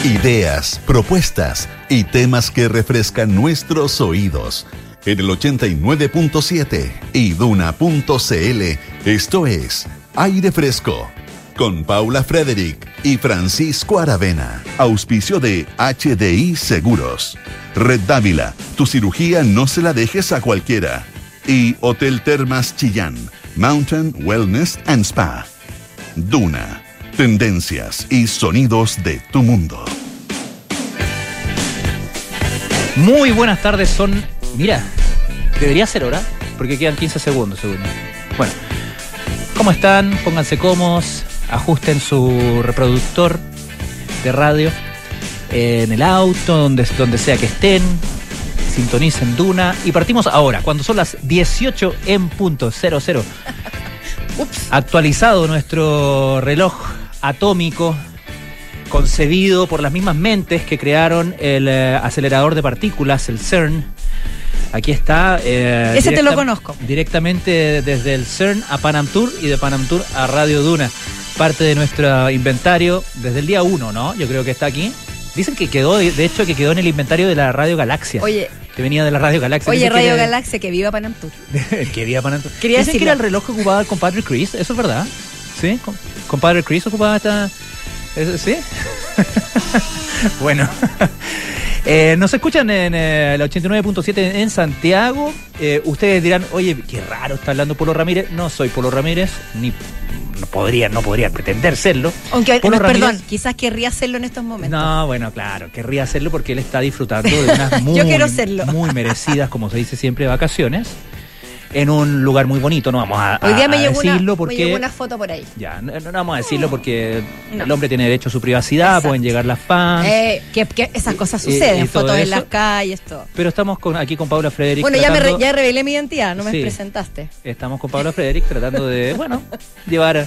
Ideas, propuestas y temas que refrescan nuestros oídos. En el 89.7 y Duna.cl, esto es Aire Fresco, con Paula Frederick y Francisco Aravena. Auspicio de HDI Seguros. Red Dávila, tu cirugía no se la dejes a cualquiera. Y Hotel Termas Chillán, Mountain Wellness and Spa. Duna, tendencias y sonidos de tu mundo. Muy buenas tardes, son... Mira, debería ser hora, porque quedan 15 segundos, según. Bueno, ¿cómo están? Pónganse cómodos, ajusten su reproductor de radio en el auto, donde sea que estén, sintonicen Duna y partimos ahora, cuando son las 18 en punto 00. Actualizado nuestro reloj atómico, concebido por las mismas mentes que crearon el acelerador de partículas, el CERN. Aquí está. Ese te lo conozco. Directamente desde el CERN a Panam Tour y de Panam Tour a Radio Duna. Parte de nuestro inventario desde el día 1, ¿no? Yo creo que está aquí. Dicen que quedó, de hecho, que quedó en el inventario de la Radio Galaxia. Oye. Que venía de la Radio Galaxia. Oye, Radio Galaxia, que viva Panam Tour. Que viva Panam Tour. Dicen que era el reloj que ocupaba el compadre Chris, ¿eso es verdad? ¿Sí? ¿Compadre Chris ocupaba esta...? ¿Sí? Bueno. Nos escuchan en el 89.7 en Santiago. Ustedes dirán, oye, qué raro está hablando Polo Ramírez. No soy Polo Ramírez, ni no podría pretender serlo. Aunque, Polo Ramírez, perdón, quizás querría hacerlo en estos momentos. No, bueno, claro, querría hacerlo porque él está disfrutando de unas Yo quiero hacerlo. Muy merecidas, como se dice siempre, vacaciones. En un lugar muy bonito, no vamos a Hoy día me llegó decirlo porque... me llegó una foto por ahí. Ya, no vamos a decirlo porque el hombre tiene derecho a su privacidad. Exacto. Pueden llegar las fans. Que esas cosas suceden, fotos en las calles, todo. Pero estamos aquí con Paula Frederick. Bueno, ya revelé mi identidad, no me presentaste. Estamos con Paula Frederick tratando de, llevar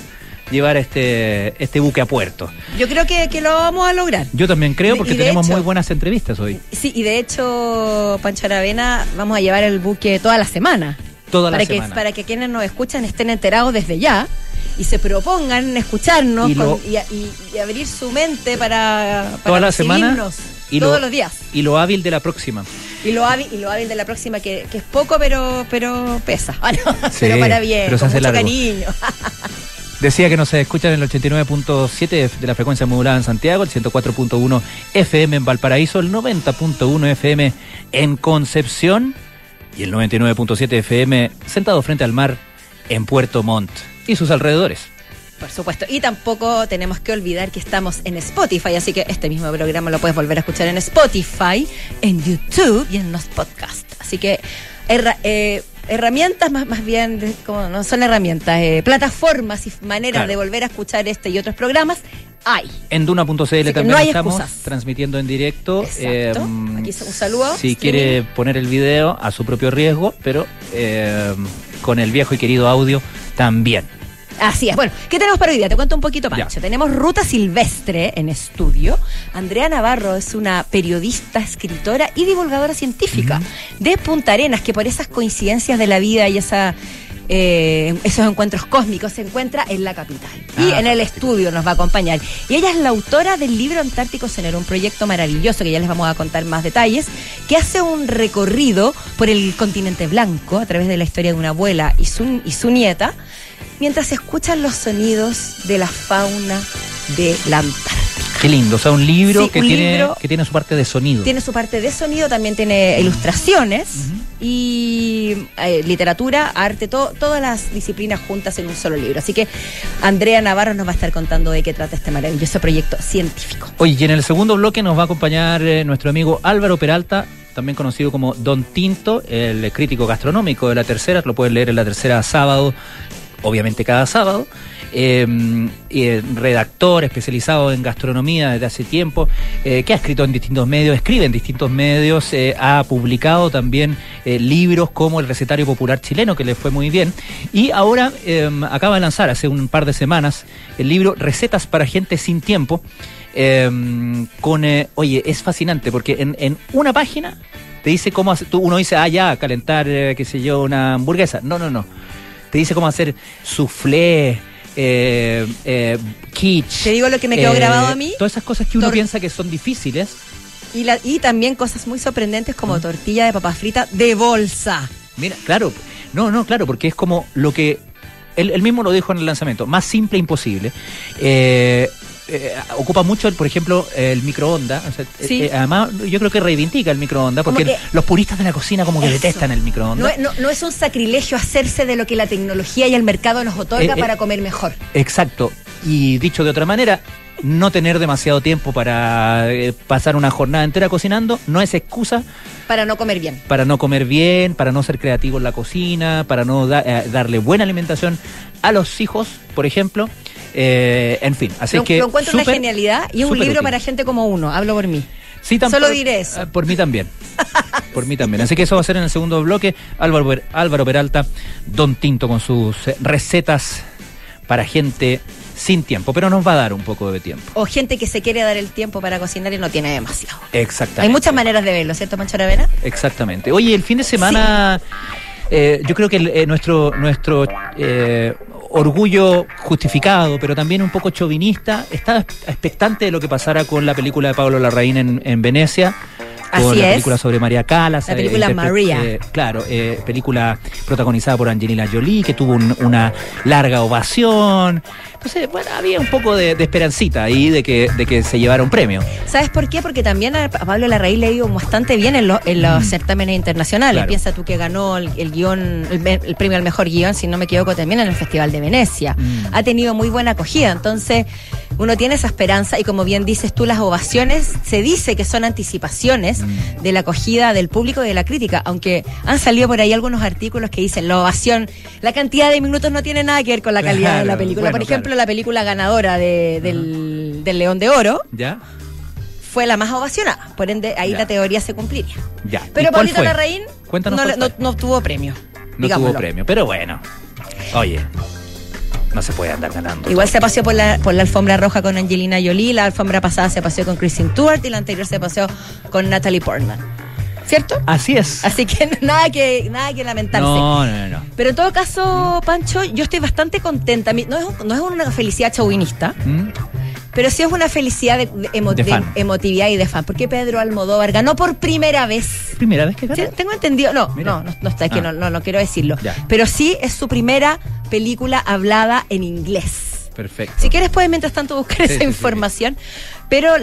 este buque a puerto. Yo creo que lo vamos a lograr. Yo también creo, porque tenemos muy buenas entrevistas hoy. Sí, y de hecho, Pancho Aravena, vamos a llevar el buque toda la semana. Para que quienes nos escuchan estén enterados desde ya y se propongan escucharnos y abrir su mente para toda la semana y todos los días. Y lo hábil de la próxima. Y lo hábil de la próxima, que es poco, pero pesa. Sí, pero para bien, pero con mucho largo. Cariño. Decía que nos escuchan en el 89.7 de la frecuencia modulada en Santiago, el 104.1 FM en Valparaíso, el 90.1 FM en Concepción y el 99.7 FM sentado frente al mar en Puerto Montt y sus alrededores. Por supuesto, y tampoco tenemos que olvidar que estamos en Spotify, así que este mismo programa lo puedes volver a escuchar en Spotify, en YouTube y en los podcasts. Así que herramientas más bien, como no son herramientas, plataformas y maneras de volver a escuchar este y otros programas hay. En Duna.cl también no estamos transmitiendo en directo. Exacto. Aquí un saludo. Si quiere poner el video a su propio riesgo, pero con el viejo y querido audio también. Así es. Bueno, ¿qué tenemos para hoy día? Te cuento un poquito, Pancho. Ya. Tenemos Ruta Silvestre en estudio. Andrea Navarro es una periodista, escritora y divulgadora científica de Punta Arenas, que por esas coincidencias de la vida y esos encuentros cósmicos se encuentra en la capital. Y en el estudio nos va a acompañar. Y ella es la autora del libro Antártico Cenero, un proyecto maravilloso que ya les vamos a contar más detalles, que hace un recorrido por el continente blanco a través de la historia de una abuela y su nieta, mientras escuchan los sonidos de la fauna de la Antártica. Qué lindo, o sea, un libro que tiene su parte de sonido. Tiene su parte de sonido, también tiene ilustraciones y literatura, arte, todas las disciplinas juntas en un solo libro. Así que Andrea Navarro nos va a estar contando de qué trata este maravilloso proyecto científico. Oye, y en el segundo bloque nos va a acompañar nuestro amigo Álvaro Peralta, también conocido como Don Tinto, el crítico gastronómico de La Tercera. Lo pueden leer en La Tercera sábado, obviamente cada sábado. Redactor especializado en gastronomía desde hace tiempo, que ha escrito en distintos medios, escribe en distintos medios, ha publicado también libros como El Recetario Popular Chileno, que le fue muy bien, y ahora acaba de lanzar hace un par de semanas el libro Recetas para Gente Sin Tiempo, oye, es fascinante porque en una página te dice cómo hacer, uno dice, calentar, qué sé yo, una hamburguesa. No. Te dice cómo hacer soufflé, kitsch. Te digo lo que me quedó grabado a mí. Todas esas cosas que uno piensa que son difíciles. Y también cosas muy sorprendentes como tortilla de papas fritas de bolsa. Mira, claro, claro, porque es como lo que él mismo lo dijo en el lanzamiento, más simple imposible. Ocupa mucho, por ejemplo, el microondas. O sea, sí. Además, yo creo que reivindica el microondas, porque los puristas de la cocina como que detestan el microondas. No es un sacrilegio hacerse de lo que la tecnología y el mercado nos otorga para comer mejor. Exacto. Y dicho de otra manera, no tener demasiado tiempo para pasar una jornada entera cocinando no es excusa para no comer bien. Para no comer bien, para no ser creativo en la cocina, para no darle buena alimentación a los hijos, por ejemplo. En fin, así que lo encuentro una genialidad y es un libro útil para gente como uno, hablo por mí. Sí, solo diré eso. Por mí también. Por mí también. Así que eso va a ser en el segundo bloque. Álvaro Peralta, Don Tinto con sus recetas para gente sin tiempo, pero nos va a dar un poco de tiempo. O gente que se quiere dar el tiempo para cocinar y no tiene demasiado. Exactamente. Hay muchas maneras de verlo, ¿cierto, Pancho Aravena? Exactamente. Oye, el fin de semana, yo creo que nuestro orgullo justificado, pero también un poco chauvinista, estaba expectante de lo que pasara con la película de Pablo Larraín en Venecia. Con la película sobre María Callas. La película María. Claro, película protagonizada por Angelina Jolie, que tuvo una larga ovación. Entonces, bueno, había un poco de esperancita ahí de que se llevara un premio. ¿Sabes por qué? Porque también a Pablo Larraín le ha ido bastante bien en los certámenes internacionales. Claro. Piensa tú que ganó el guión, el premio al mejor guión, si no me equivoco, también en el Festival de Venecia. Ha tenido muy buena acogida. Entonces, uno tiene esa esperanza y como bien dices tú, las ovaciones se dice que son anticipaciones de la acogida del público y de la crítica, aunque han salido por ahí algunos artículos que dicen la ovación, la cantidad de minutos no tiene nada que ver con la calidad de la película. Bueno, por ejemplo, la película ganadora del León de Oro fue la más ovacionada, por ende ahí la teoría se cumpliría. Pero Pablito Larraín no tuvo premio. No tuvo premio, pero bueno, oye, no se puede andar ganando. Igual se paseó por la alfombra roja con Angelina Jolie, la alfombra pasada se paseó con Kristen Stewart y la anterior se paseó con Natalie Portman. ¿Cierto? Así es. Así que nada que lamentarse. No. Pero en todo caso, Pancho, yo estoy bastante contenta. No es una felicidad chauvinista, pero sí es una felicidad de emotividad y de fan. Porque Pedro Almodóvar ganó por primera vez. ¿Primera vez que ganó? ¿Sí? Tengo entendido. No está, es que no quiero decirlo. Ya. Pero sí es su primera película hablada en inglés. Perfecto. Si quieres puedes mientras tanto buscar esa información. Pero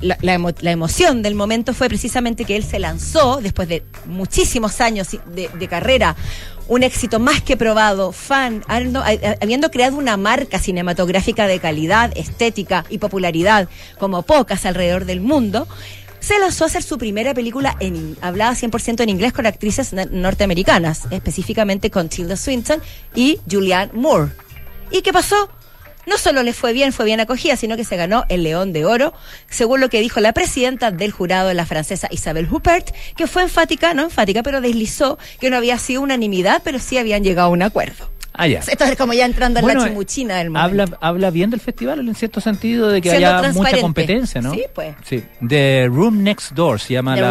la emoción del momento fue precisamente que él se lanzó, después de muchísimos años de carrera, un éxito más que probado, habiendo creado una marca cinematográfica de calidad, estética y popularidad como pocas alrededor del mundo. Se lanzó a hacer su primera película hablada 100% en inglés con actrices norteamericanas, específicamente con Tilda Swinton y Julianne Moore. ¿Y qué pasó? No solo le fue bien acogida, sino que se ganó el León de Oro, según lo que dijo la presidenta del jurado, la francesa Isabelle Huppert, que fue no enfática, pero deslizó que no había sido unanimidad, pero sí habían llegado a un acuerdo. Esto es como ya entrando en la chimuchina del momento. Habla bien del festival en cierto sentido de que haya mucha competencia, ¿no? Sí, pues. Sí. The Room Next Door se llama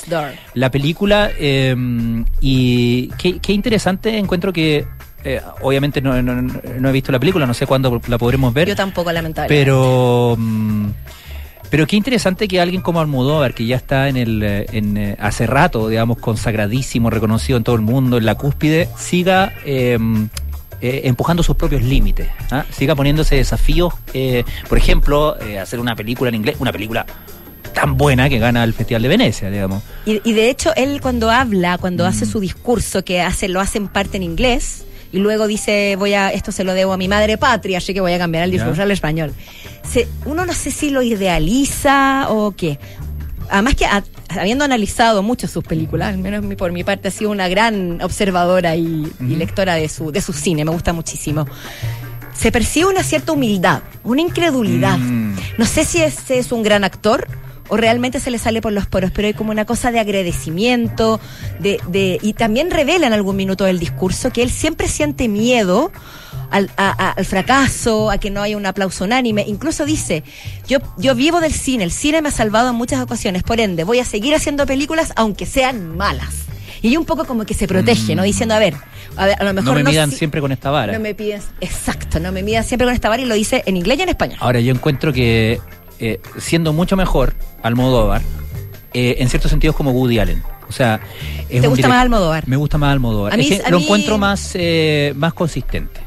la película, y qué interesante encuentro que obviamente no he visto la película, no sé cuándo la podremos ver. Yo tampoco, lamentablemente. Pero qué interesante que alguien como Almodóvar, que ya está hace rato, digamos, consagradísimo, reconocido en todo el mundo, en la cúspide, siga empujando sus propios límites, siga poniéndose desafíos, por ejemplo, hacer una película en inglés, una película tan buena que gana el Festival de Venecia, digamos. Y de hecho, él cuando hace su discurso, lo hace en parte en inglés, y luego dice, esto se lo debo a mi madre patria, así que voy a cambiar el discurso al español. Uno no sé si lo idealiza o qué. Además que habiendo analizado mucho sus películas, al menos por mi parte, ha sido una gran observadora y lectora de su cine, me gusta muchísimo. Se percibe una cierta humildad, una incredulidad. No sé si ese es un gran actor o realmente se le sale por los poros, pero hay como una cosa de agradecimiento, y también revela en algún minuto del discurso que él siempre siente miedo al fracaso, a que no haya un aplauso unánime. Incluso dice, yo vivo del cine, el cine me ha salvado en muchas ocasiones, por ende voy a seguir haciendo películas aunque sean malas. Y un poco como que se protege, ¿no? Diciendo, a ver, a lo mejor no me midan siempre con esta vara. No me pides, exacto, no me midan siempre con esta vara, y lo dice en inglés y en español. Ahora, yo encuentro que siendo mucho mejor Almodóvar, en ciertos sentidos como Woody Allen. O sea, ¿te gusta más Almodóvar? Me gusta más Almodóvar. Lo encuentro más consistente.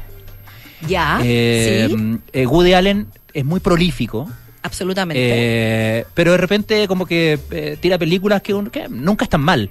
Ya, sí. Woody Allen es muy prolífico. Absolutamente. Pero de repente como que tira películas que nunca están mal.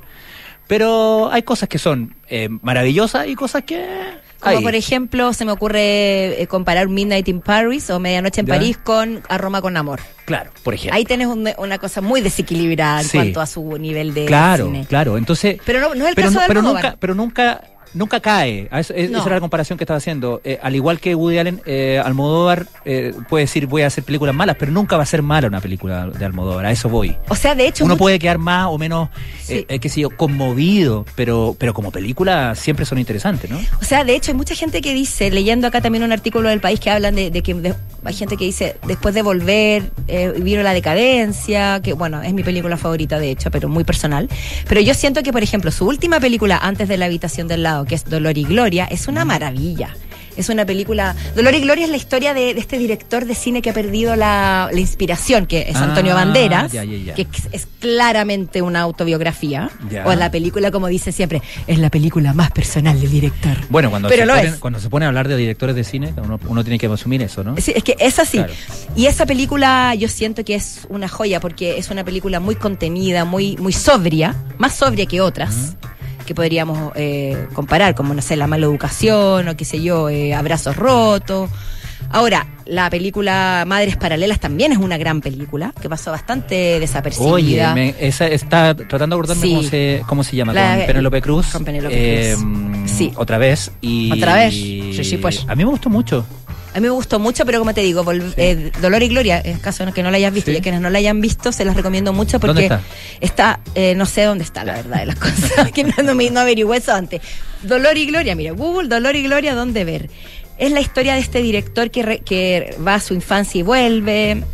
Pero hay cosas que son maravillosas y cosas que... Como por ejemplo, se me ocurre comparar Midnight in Paris o Medianoche en París con A Roma con Amor. Claro, por ejemplo. Ahí tenés una cosa muy desequilibrada en cuanto a su nivel de cine. Claro. Entonces, pero no es el caso de Almodóvar. Pero nunca cae. Esa era la comparación que estaba haciendo. Al igual que Woody Allen, Almodóvar puede decir voy a hacer películas malas, pero nunca va a ser mala una película de Almodóvar. A eso voy. O sea, de hecho... Uno puede quedar más o menos, qué sé yo, conmovido, pero como película siempre son interesantes, ¿no? O sea, de hecho, hay mucha gente que dice, leyendo acá también un artículo del País que hablan de que hay gente que dice, después de Volver, vino La Decadencia, que bueno, es mi película favorita de hecho, pero muy personal. Pero yo siento que, por ejemplo, su última película, Antes de la habitación del lado, que es Dolor y Gloria, es una maravilla. Es una película... Dolor y Gloria es la historia de este director de cine que ha perdido la inspiración, que es Antonio Banderas, que es claramente una autobiografía. O es la película, como dice siempre, es la película más personal del director. Bueno, cuando se pone a hablar de directores de cine, uno tiene que asumir eso, ¿no? Sí, es que es así. Claro. Y esa película yo siento que es una joya, porque es una película muy contenida, muy sobria, más sobria que otras. Que podríamos comparar, como, no sé, La Mala Educación o qué sé yo, Abrazos Rotos. Ahora, la película Madres Paralelas también es una gran película, que pasó bastante desapercibida. Oye, esa está tratando de acordarme cómo se llama, con Penélope Cruz. Con Penélope Cruz. Sí. Otra vez. Otra vez. Sí, pues. A mí me gustó mucho. A mí me gustó mucho, pero como te digo, Dolor y Gloria, en caso de que no la hayas visto, y a quienes no la hayan visto, se las recomiendo mucho porque ¿dónde está? No sé dónde está, la verdad de las cosas, que no averigüé eso antes. Dolor y Gloria, mira, Google, Dolor y Gloria, ¿dónde ver? Es la historia de este director que va a su infancia y vuelve.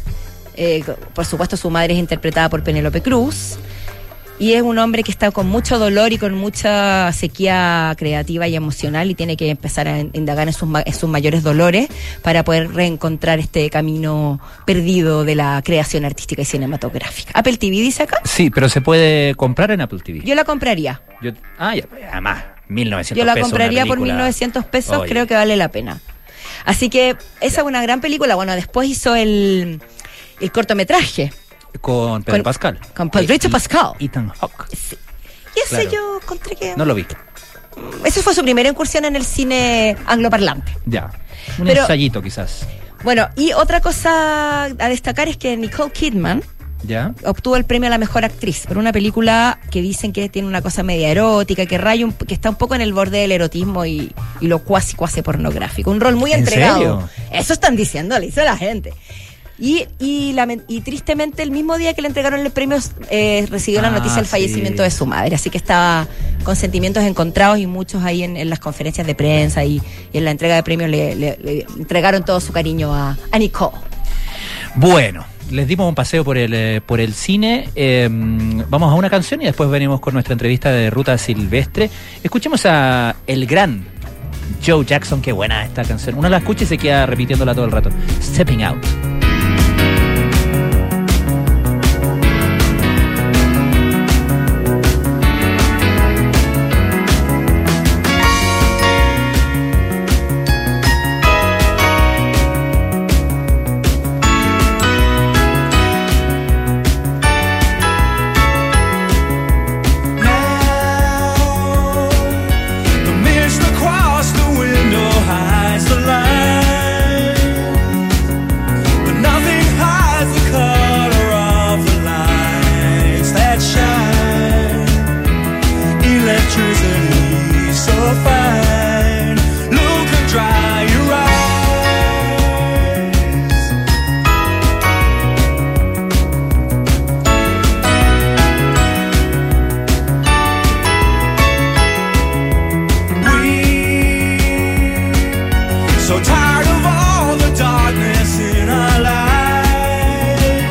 Por supuesto, su madre es interpretada por Penélope Cruz. Y es un hombre que está con mucho dolor y con mucha sequía creativa y emocional, y tiene que empezar a indagar en sus mayores dolores para poder reencontrar este camino perdido de la creación artística y cinematográfica. ¿Apple TV dice acá? Sí, pero se puede comprar en Apple TV. Yo la compraría. Además, 1.900 Yo la compraría por 1.900 pesos, creo que vale la pena. Así que esa es una gran película. Bueno, después hizo el cortometraje. Con Pedro Pascal. Con Pedrito Pascal. Ethan Hawke. Sí. Y ese yo encontré que... No lo vi. Esa fue su primera incursión en el cine angloparlante. Ya. Un ensayito quizás. Bueno, y otra cosa a destacar es que Nicole Kidman obtuvo el premio a la mejor actriz por una película que dicen que tiene una cosa media erótica, que está un poco en el borde del erotismo y lo cuasi pornográfico. Un rol muy entregado. ¿En serio? Eso están diciendo, le hizo la gente. Y tristemente el mismo día que le entregaron el premio recibió la noticia del fallecimiento de su madre, así que estaba con sentimientos encontrados, y muchos ahí en las conferencias de prensa y en la entrega de premios le entregaron todo su cariño a Nicole. Bueno, les dimos un paseo por el cine. Vamos a una canción y después venimos con nuestra entrevista de Ruta Silvestre. Escuchemos a el gran Joe Jackson. Qué buena esta canción. Uno la escucha y se queda repitiéndola todo el rato. Stepping Out.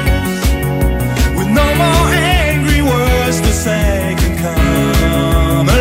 Say can come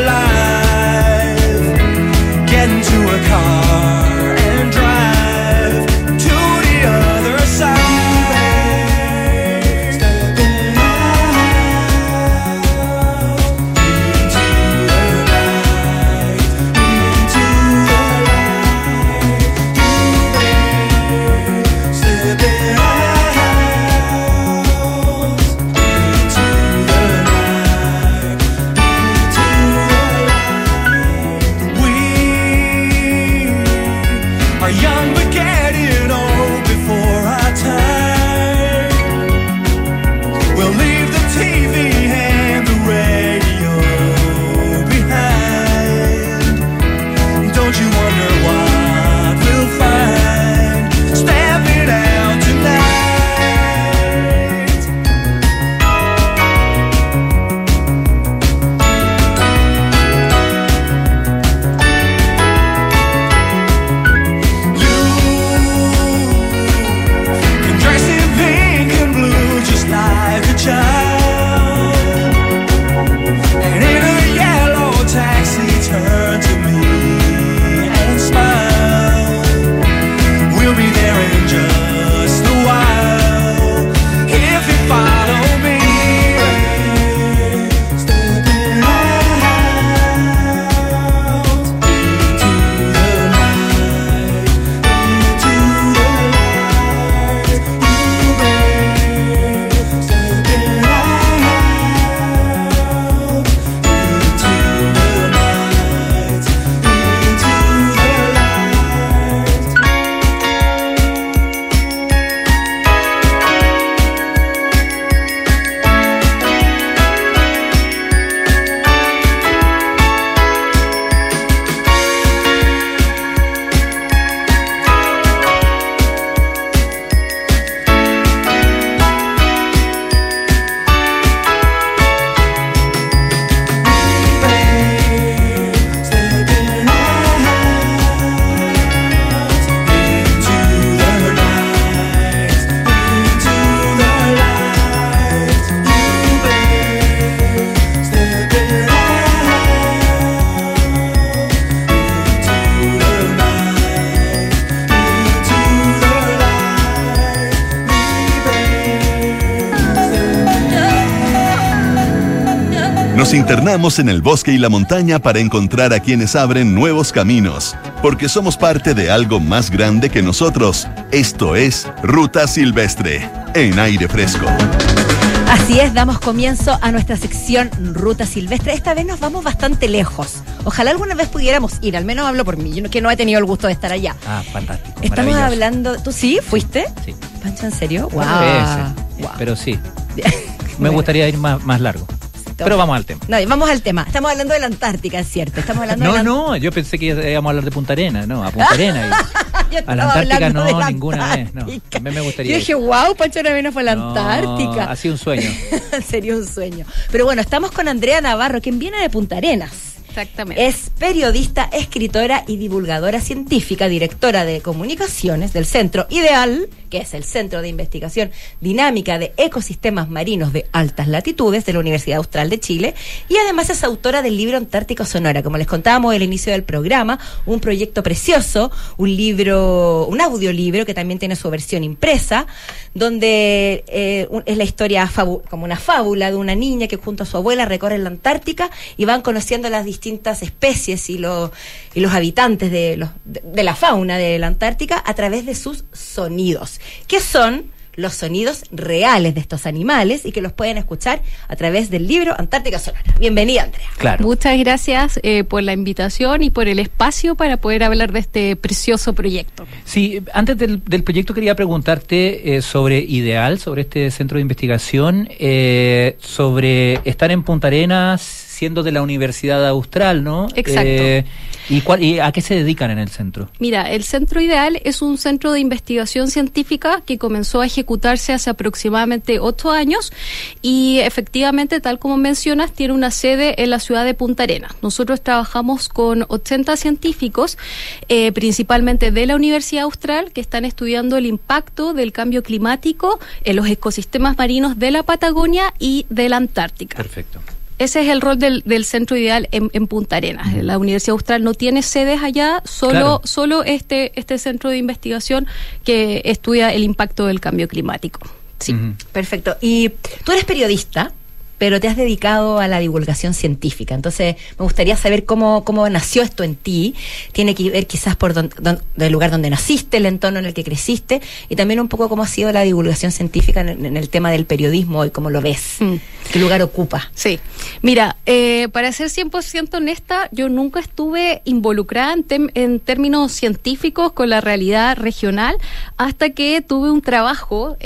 Nos internamos en el bosque y la montaña para encontrar a quienes abren nuevos caminos, porque somos parte de algo más grande que nosotros. Esto es Ruta Silvestre, en Aire Fresco. Así es, damos comienzo a nuestra sección Ruta Silvestre. Esta vez nos vamos bastante lejos. Ojalá alguna vez pudiéramos ir, al menos hablo por mí, yo que no he tenido el gusto de estar allá. Ah, fantástico. Estamos hablando... ¿Tú sí? ¿Fuiste? Sí. ¿Pancho, en serio? Wow. Pero sí. Me gustaría ir más largo. Pero vamos al tema. No, vamos al tema. Estamos hablando de la Antártica, es cierto. Estamos hablando No, yo pensé que íbamos a hablar de Punta Arenas, no, a Punta Arenas. A la Antártica no, ninguna vez, no. También me gustaría. Yo dije, wow, Pancho Aravena fue a la Antártica. Ha sido un sueño. Sería un sueño. Pero bueno, estamos con Andrea Navarro, quien viene de Punta Arenas. Exactamente. Es periodista, escritora y divulgadora científica, directora de comunicaciones del Centro IDEAL, que es el Centro de Investigación Dinámica de Ecosistemas Marinos de Altas Latitudes de la Universidad Austral de Chile, y además es autora del libro Antártico Sonora, como les contábamos al inicio del programa, un proyecto precioso, un audiolibro que también tiene su versión impresa, donde es la historia como una fábula de una niña que junto a su abuela recorren la Antártica y van conociendo las distintas especies y los habitantes de la fauna de la Antártica a través de sus sonidos, que son los sonidos reales de estos animales y que los pueden escuchar a través del libro Antártica Sonora. Bienvenida, Andrea. Claro. Muchas gracias por la invitación y por el espacio para poder hablar de este precioso proyecto. Sí, antes del proyecto quería preguntarte sobre IDEAL, sobre este centro de investigación, sobre estar en Punta Arenas siendo de la Universidad Austral, ¿no? Exacto. ¿Y a qué se dedican en el centro? Mira, el Centro IDEAL es un centro de investigación científica que comenzó a ejecutarse hace aproximadamente 8 años y efectivamente, tal como mencionas, tiene una sede en la ciudad de Punta Arenas. Nosotros trabajamos con 80 científicos, principalmente de la Universidad Austral, que están estudiando el impacto del cambio climático en los ecosistemas marinos de la Patagonia y de la Antártica. Perfecto. Ese es el rol del Centro IDEAL en Punta Arenas. La Universidad Austral no tiene sedes allá, solo este centro de investigación que estudia el impacto del cambio climático. Sí. Perfecto. Y tú eres periodista, pero te has dedicado a la divulgación científica. Entonces, me gustaría saber cómo nació esto en ti. Tiene que ver quizás por del lugar donde naciste, el entorno en el que creciste, y también un poco cómo ha sido la divulgación científica en el tema del periodismo y cómo lo ves. ¿Qué lugar ocupa? Sí. Mira, para ser 100% honesta, yo nunca estuve involucrada en términos científicos con la realidad regional hasta que tuve un trabajo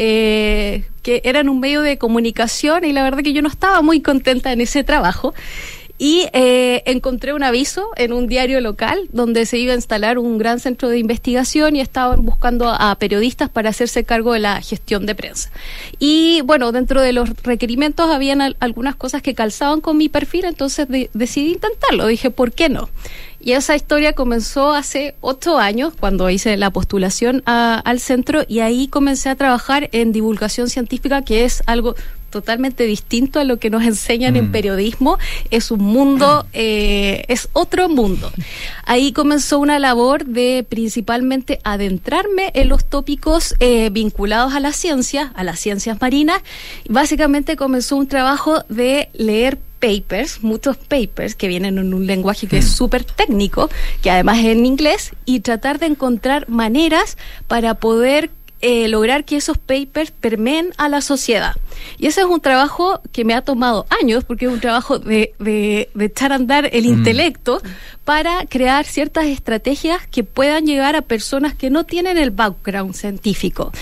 que era en un medio de comunicación y la verdad que yo no estaba muy contenta en ese trabajo y encontré un aviso en un diario local donde se iba a instalar un gran centro de investigación y estaban buscando a periodistas para hacerse cargo de la gestión de prensa. Y bueno, dentro de los requerimientos habían algunas cosas que calzaban con mi perfil, entonces decidí intentarlo. Dije, ¿por qué no? Y esa historia comenzó hace 8 años, cuando hice la postulación al centro, y ahí comencé a trabajar en divulgación científica, que es algo totalmente distinto a lo que nos enseñan en periodismo. Es un mundo, es otro mundo. Ahí comenzó una labor de principalmente adentrarme en los tópicos vinculados a las ciencias marinas. Básicamente comenzó un trabajo de leer muchos papers que vienen en un lenguaje que es súper técnico, que además es en inglés, y tratar de encontrar maneras para poder lograr que esos papers permeen a la sociedad. Y ese es un trabajo que me ha tomado años, porque es un trabajo de echar a andar el intelecto para crear ciertas estrategias que puedan llegar a personas que no tienen el background científico.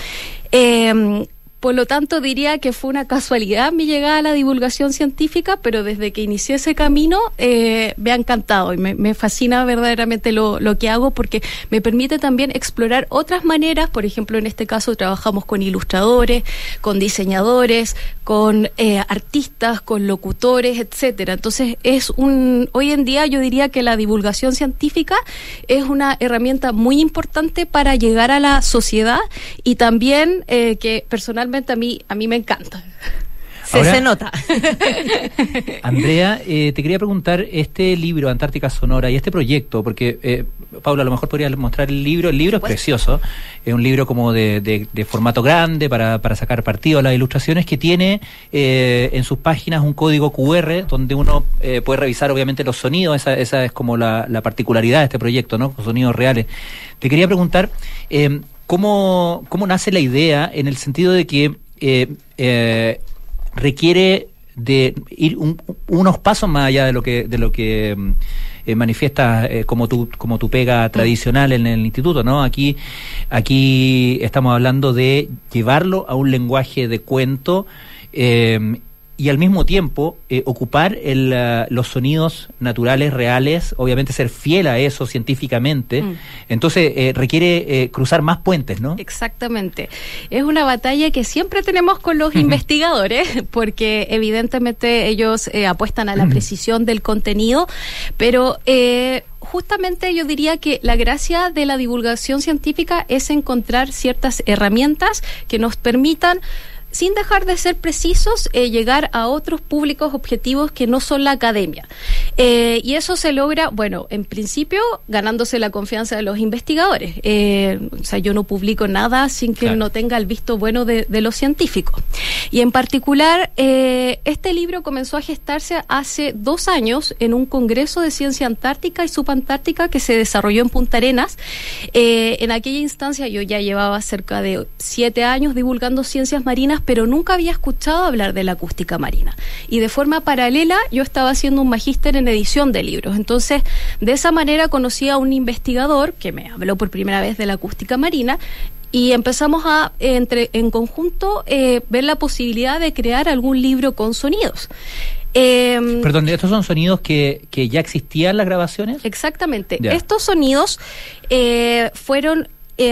Por lo tanto, diría que fue una casualidad mi llegada a la divulgación científica, pero desde que inicié ese camino me ha encantado y me fascina verdaderamente lo que hago, porque me permite también explorar otras maneras. Por ejemplo, en este caso trabajamos con ilustradores, con diseñadores, con artistas, con locutores, etcétera. Entonces, hoy en día yo diría que la divulgación científica es una herramienta muy importante para llegar a la sociedad y también que personalmente a mí me encanta. Se nota. Andrea, te quería preguntar, este libro, Antártica Sonora, y este proyecto, porque Paula, a lo mejor podrías mostrar el libro. El libro es precioso, es un libro como de formato grande para sacar partido a las ilustraciones, que tiene en sus páginas un código QR donde uno puede revisar obviamente los sonidos. Esa es como la particularidad de este proyecto, ¿no? Con sonidos reales. Te quería preguntar ¿cómo nace la idea, en el sentido de que requiere de ir unos pasos más allá de lo que manifiesta como tu pega tradicional en el instituto, ¿no? Aquí estamos hablando de llevarlo a un lenguaje de cuento y al mismo tiempo ocupar los sonidos naturales, reales, obviamente ser fiel a eso científicamente. Entonces requiere cruzar más puentes, ¿no? Exactamente. Es una batalla que siempre tenemos con los investigadores, porque evidentemente ellos apuestan a la precisión del contenido, pero justamente yo diría que la gracia de la divulgación científica es encontrar ciertas herramientas que nos permitan, sin dejar de ser precisos, llegar a otros públicos objetivos que no son la academia. Y eso se logra, bueno, en principio, ganándose la confianza de los investigadores. O sea, yo no publico nada sin que no tenga el visto bueno de los científicos. Y en particular, este libro comenzó a gestarse hace 2 años en un congreso de ciencia antártica y subantártica que se desarrolló en Punta Arenas. En aquella instancia yo ya llevaba cerca de 7 años divulgando ciencias marinas, pero nunca había escuchado hablar de la acústica marina. Y de forma paralela yo estaba haciendo un magíster en edición de libros. Entonces, de esa manera conocí a un investigador que me habló por primera vez de la acústica marina, y empezamos a, en conjunto, ver la posibilidad de crear algún libro con sonidos. Perdón, ¿estos son sonidos que ya existían las grabaciones? Exactamente. Ya. Estos sonidos fueron...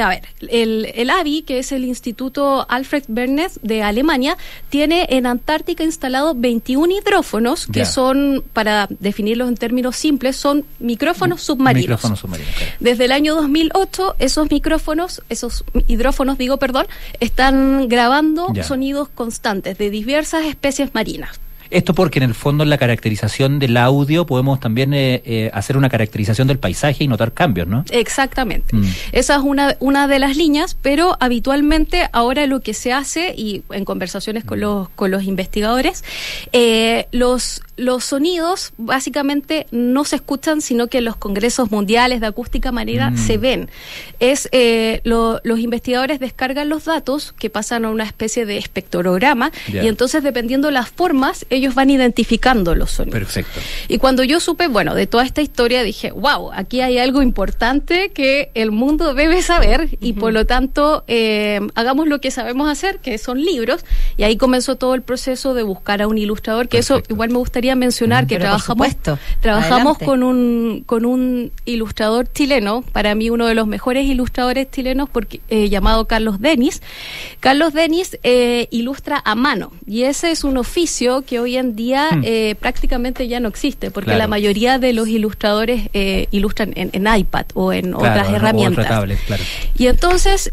el ABI, que es el Instituto Alfred Wegener de Alemania, tiene en Antártica instalado 21 hidrófonos, que son, para definirlos en términos simples, son micrófonos submarinos. Claro. Desde el año 2008, esos hidrófonos, están grabando sonidos constantes de diversas especies marinas. Esto porque en el fondo en la caracterización del audio podemos también hacer una caracterización del paisaje y notar cambios, ¿no? Exactamente. Esa es una de las líneas, pero habitualmente ahora lo que se hace, y en conversaciones con los investigadores, los sonidos básicamente no se escuchan, sino que en los congresos mundiales de acústica marina se ven. Los investigadores descargan los datos que pasan a una especie de espectrograma, y entonces, dependiendo las formas, ellos van identificando los sonidos. Perfecto. Y cuando yo supe, de toda esta historia, dije, wow, aquí hay algo importante que el mundo debe saber, y por lo tanto, hagamos lo que sabemos hacer, que son libros, y ahí comenzó todo el proceso de buscar a un ilustrador, que eso igual me gustaría mencionar, que trabajamos con un ilustrador chileno, para mí uno de los mejores ilustradores chilenos, porque llamado Carlos Denis. Carlos Denis ilustra a mano, y ese es un oficio que hoy en día prácticamente ya no existe, porque la mayoría de los ilustradores ilustran en iPad o en otras herramientas. Otra tablet, Y entonces,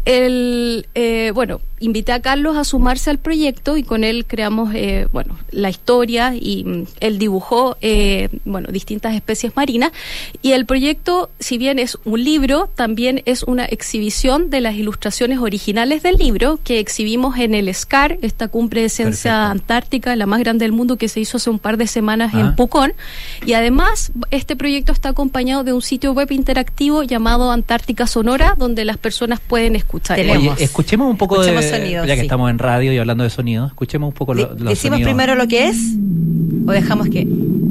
invité a Carlos a sumarse al proyecto, y con él creamos la historia, y él dibujó distintas especies marinas, y el proyecto, si bien es un libro, también es una exhibición de las ilustraciones originales del libro, que exhibimos en el SCAR, esta cumbre de ciencia antártica, la más grande del mundo, que se hizo hace un par de semanas en Pucón. Y además, este proyecto está acompañado de un sitio web interactivo llamado Antártica Sonora, donde las personas pueden escuchar. Oye, escuchemos un poco sonidos, ya que estamos en radio y hablando de sonidos, escuchemos un poco los sonidos. ¿Decimos primero lo que es o dejamos que...?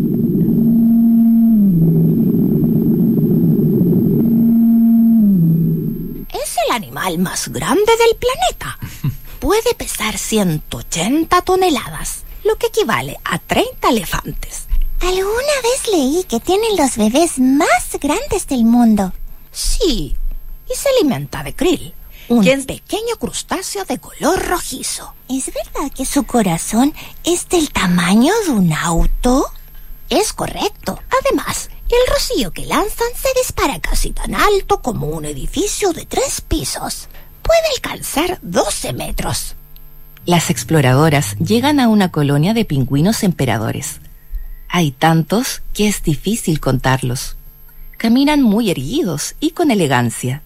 Es el animal más grande del planeta. Puede pesar 180 toneladas, lo que equivale a 30 elefantes. Alguna vez leí que tienen los bebés más grandes del mundo. Sí, y se alimenta de krill, un pequeño crustáceo de color rojizo. ¿Es verdad que su corazón es del tamaño de un auto? Es correcto. Además, el rocío que lanzan se dispara casi tan alto como un edificio de 3 pisos. Puede alcanzar 12 metros. Las exploradoras llegan a una colonia de pingüinos emperadores. Hay tantos que es difícil contarlos. Caminan muy erguidos y con elegancia.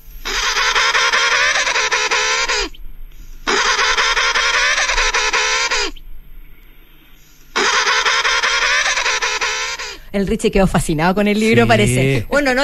El Richie quedó fascinado con el libro, Sí. parece. Bueno, no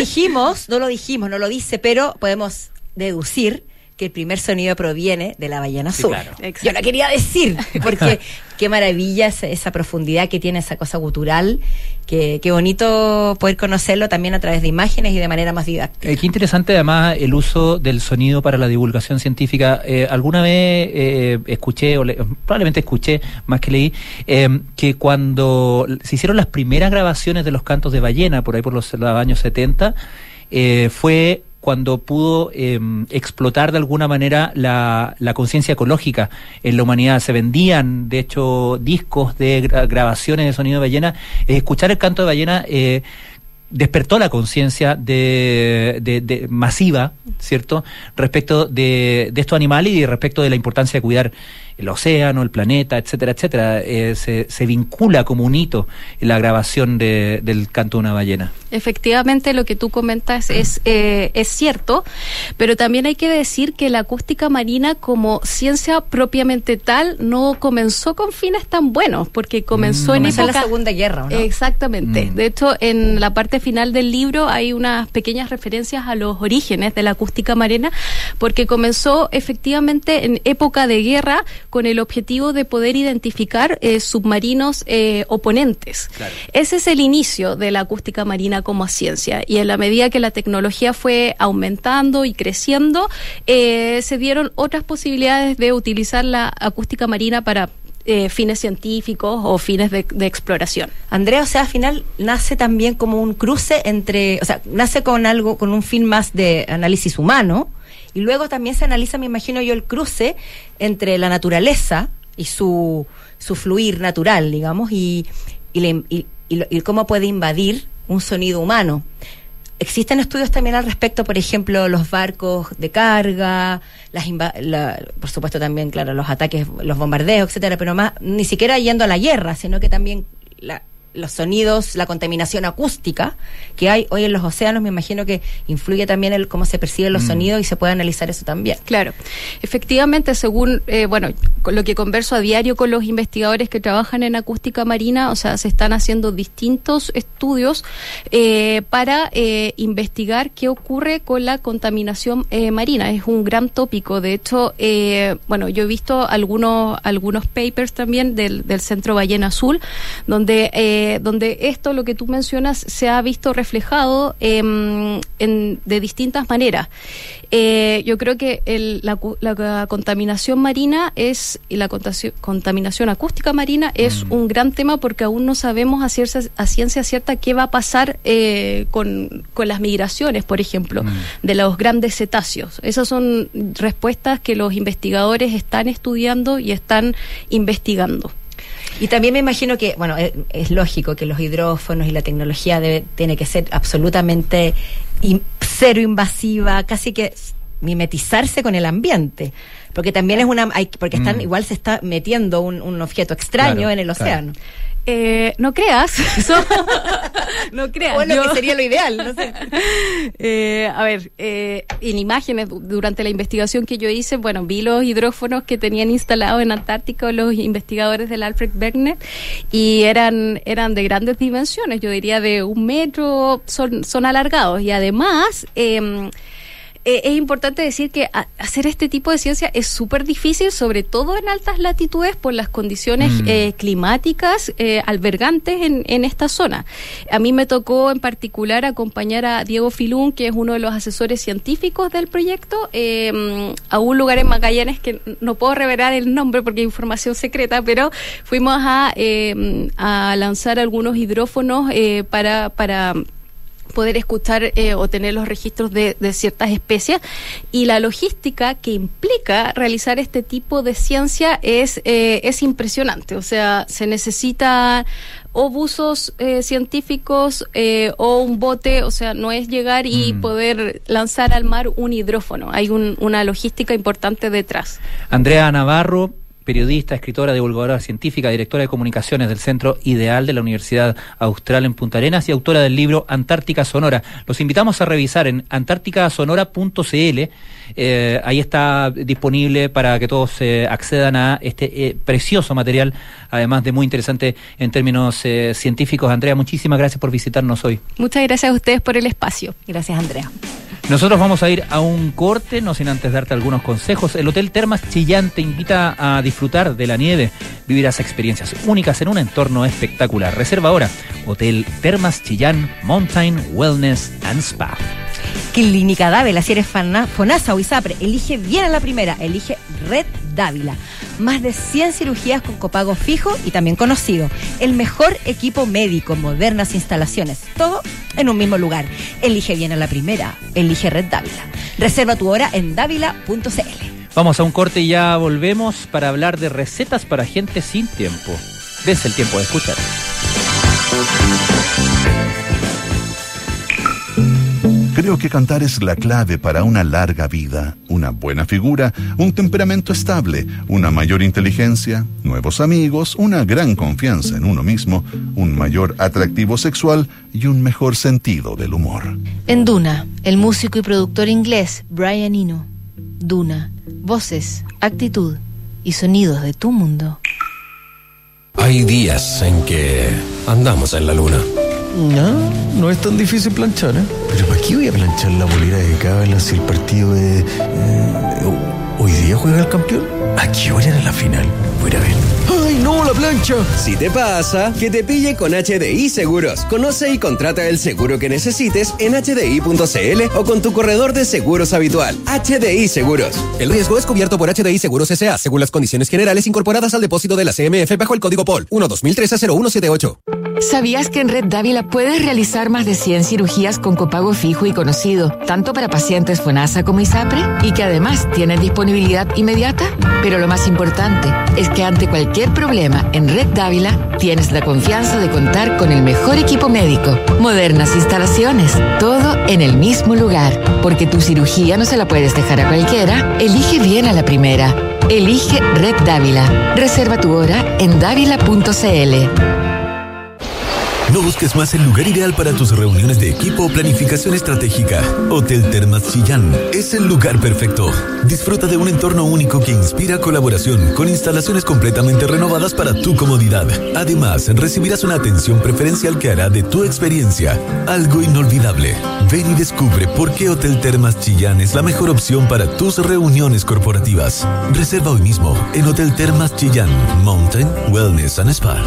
lo dice, pero podemos deducir que el primer sonido proviene de la ballena Sí, azul. claro. Yo lo quería decir, porque qué maravilla esa profundidad que tiene, esa cosa gutural, qué bonito poder conocerlo también a través de imágenes y de manera más didáctica. Qué interesante además el uso del sonido para la divulgación científica. Alguna vez escuché, probablemente escuché más que leí, que cuando se hicieron las primeras grabaciones de los cantos de ballena, por ahí por los años 70, fue cuando pudo explotar de alguna manera la conciencia ecológica en la humanidad. Se vendían, de hecho, discos de grabaciones de sonido de ballena. Escuchar el canto de ballena despertó la conciencia de masiva, ¿cierto?, respecto de estos animales y respecto de la importancia de cuidar el océano, el planeta, etcétera, etcétera. Se vincula como un hito en la grabación del canto de una ballena. Efectivamente, lo que tú comentas es cierto, pero también hay que decir que la acústica marina como ciencia propiamente tal no comenzó con fines tan buenos, porque comenzó en Comenzó en época... la Segunda Guerra, ¿no? Exactamente. De hecho, en la parte final del libro hay unas pequeñas referencias a los orígenes de la acústica marina, porque comenzó efectivamente en época de guerra con el objetivo de poder identificar submarinos oponentes. Claro. Ese es el inicio de la acústica marina como ciencia, y en la medida que la tecnología fue aumentando y creciendo, se dieron otras posibilidades de utilizar la acústica marina para fines científicos o fines de exploración. Andrea, o sea, al final nace también como un cruce entre, o sea, nace con un fin más de análisis humano, y luego también se analiza, me imagino yo, el cruce entre la naturaleza y su fluir natural, digamos, y cómo puede invadir un sonido humano. Existen estudios también al respecto, por ejemplo, los barcos de carga, por supuesto también, claro, los ataques, los bombardeos, etcétera, pero más, ni siquiera yendo a la guerra, sino que también los sonidos, la contaminación acústica que hay hoy en los océanos, me imagino que influye también el cómo se perciben los sonidos, y se puede analizar eso también. Claro, efectivamente, según con lo que converso a diario con los investigadores que trabajan en acústica marina, o sea, se están haciendo distintos estudios para investigar qué ocurre con la contaminación marina. Es un gran tópico. De hecho, yo he visto algunos papers también del Centro Ballena Azul, donde esto, lo que tú mencionas, se ha visto reflejado de distintas maneras. Yo creo que la contaminación marina y la contaminación acústica marina es un gran tema, porque aún no sabemos a ciencia cierta qué va a pasar con las migraciones, por ejemplo, de los grandes cetáceos. Esas son respuestas que los investigadores están estudiando y están investigando. Y también me imagino que, es lógico que los hidrófonos y la tecnología tiene que ser absolutamente cero invasiva, casi que mimetizarse con el ambiente, porque también igual se está metiendo un objeto extraño en el océano. No creas. No creas. O es lo que sería lo ideal, no sé. En imágenes, durante la investigación que yo hice, vi los hidrófonos que tenían instalados en Antártica los investigadores del Alfred Wegener, y eran de grandes dimensiones, yo diría de 1 metro, son alargados, y además es importante decir que hacer este tipo de ciencia es súper difícil, sobre todo en altas latitudes, por las condiciones climáticas albergantes en esta zona. A mí me tocó en particular acompañar a Diego Filún, que es uno de los asesores científicos del proyecto, a un lugar en Magallanes que no puedo revelar el nombre porque es información secreta, pero fuimos a lanzar algunos hidrófonos para poder escuchar o tener los registros de ciertas especies, y la logística que implica realizar este tipo de ciencia es impresionante. O sea, se necesita o buzos científicos o un bote. O sea, no es llegar y poder lanzar al mar un hidrófono. Hay una logística importante detrás. Andrea Navarro, periodista, escritora, divulgadora científica, directora de comunicaciones del Centro Ideal de la Universidad Austral en Punta Arenas y autora del libro Antártica Sonora. Los invitamos a revisar en antárticasonora.cl. Ahí está disponible para que todos accedan a este precioso material, además de muy interesante en términos científicos. Andrea, muchísimas gracias por visitarnos hoy. Muchas gracias a ustedes por el espacio. Gracias, Andrea. Nosotros vamos a ir a un corte, no sin antes darte algunos consejos. El Hotel Termas Chillán te invita a disfrutar de la nieve. Vivirás experiencias únicas en un entorno espectacular. Reserva ahora. Hotel Termas Chillán Mountain Wellness and Spa. Clínica Dávila, si eres FONASA o ISAPRE, elige bien a la primera, elige Red Dávila. Más de 100 cirugías con copago fijo y también conocido. El mejor equipo médico, modernas instalaciones, todo en un mismo lugar. Elige bien a la primera, elige Red Dávila. Reserva tu hora en dávila.cl. Vamos a un corte y ya volvemos para hablar de recetas para gente sin tiempo. Dense el tiempo de escuchar. Creo que cantar es la clave para una larga vida, una buena figura, un temperamento estable, una mayor inteligencia, nuevos amigos, una gran confianza en uno mismo, un mayor atractivo sexual y un mejor sentido del humor. En Duna, el músico y productor inglés Brian Eno. Duna, voces, actitud y sonidos de tu mundo. Hay días en que andamos en la luna. No es tan difícil planchar, ¿eh? Pero ¿para qué voy a planchar la polera de Cábala si el partido de... ¿Hoy día juega el campeón? ¿A qué hora era la final? Voy a ir a ver. ¡Ay, no, la plancha! Si te pasa, que te pille con HDI Seguros. Conoce y contrata el seguro que necesites en hdi.cl o con tu corredor de seguros habitual. HDI Seguros. El riesgo es cubierto por HDI Seguros S.A. según las condiciones generales incorporadas al depósito de la CMF bajo el código POL 1-2013-0178. ¿Sabías que en Red Dávila puedes realizar más de 100 cirugías con copago fijo y conocido, tanto para pacientes FONASA como ISAPRE, y que además tienen disponibilidad inmediata? Pero lo más importante es que ante cualquier problema en Red Dávila tienes la confianza de contar con el mejor equipo médico, modernas instalaciones, todo en el mismo lugar. Porque tu cirugía no se la puedes dejar a cualquiera, elige bien a la primera. Elige Red Dávila. Reserva tu hora en dávila.cl. No busques más el lugar ideal para tus reuniones de equipo o planificación estratégica. Hotel Termas Chillán es el lugar perfecto. Disfruta de un entorno único que inspira colaboración, con instalaciones completamente renovadas para tu comodidad. Además, recibirás una atención preferencial que hará de tu experiencia algo inolvidable. Ven y descubre por qué Hotel Termas Chillán es la mejor opción para tus reuniones corporativas. Reserva hoy mismo en Hotel Termas Chillán Mountain Wellness and Spa.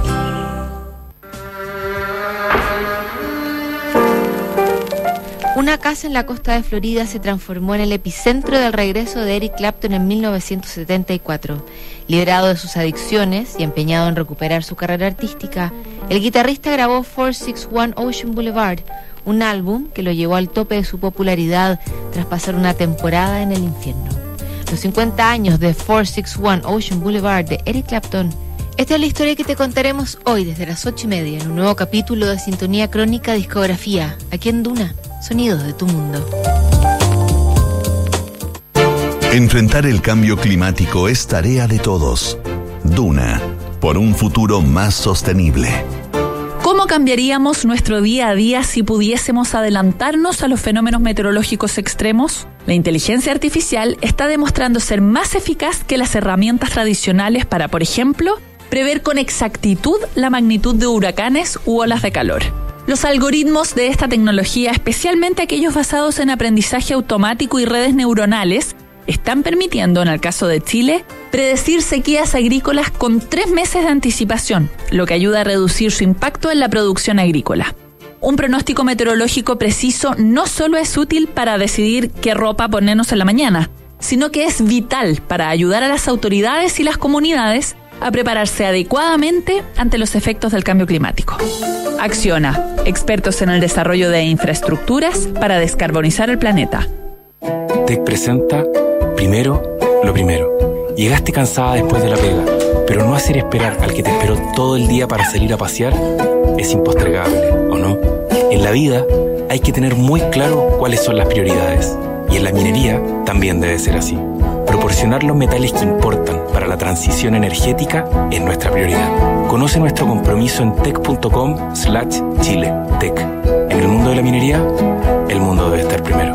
Una casa en la costa de Florida se transformó en el epicentro del regreso de Eric Clapton en 1974. Liberado de sus adicciones y empeñado en recuperar su carrera artística, el guitarrista grabó 461 Ocean Boulevard, un álbum que lo llevó al tope de su popularidad tras pasar una temporada en el infierno. Los 50 años de 461 Ocean Boulevard de Eric Clapton. Esta es la historia que te contaremos hoy desde las 8:30 en un nuevo capítulo de Sintonía Crónica Discografía, aquí en Duna. Sonidos de tu mundo. Enfrentar el cambio climático es tarea de todos. Duna, por un futuro más sostenible. ¿Cómo cambiaríamos nuestro día a día si pudiésemos adelantarnos a los fenómenos meteorológicos extremos? La inteligencia artificial está demostrando ser más eficaz que las herramientas tradicionales para, por ejemplo, prever con exactitud la magnitud de huracanes u olas de calor. Los algoritmos de esta tecnología, especialmente aquellos basados en aprendizaje automático y redes neuronales, están permitiendo, en el caso de Chile, predecir sequías agrícolas con 3 meses de anticipación, lo que ayuda a reducir su impacto en la producción agrícola. Un pronóstico meteorológico preciso no solo es útil para decidir qué ropa ponernos en la mañana, sino que es vital para ayudar a las autoridades y las comunidades a prepararse adecuadamente ante los efectos del cambio climático. Acciona, expertos en el desarrollo de infraestructuras para descarbonizar el planeta. TEC presenta Primero, lo primero. Llegaste cansada después de la pega, pero no hacer esperar al que te esperó todo el día para salir a pasear es impostergable, ¿o no? En la vida hay que tener muy claro cuáles son las prioridades, y en la minería también debe ser así. Proporcionar los metales que importan para la transición energética es nuestra prioridad. Conoce nuestro compromiso en tec.com/Chile. TEC. En el mundo de la minería, el mundo debe estar primero.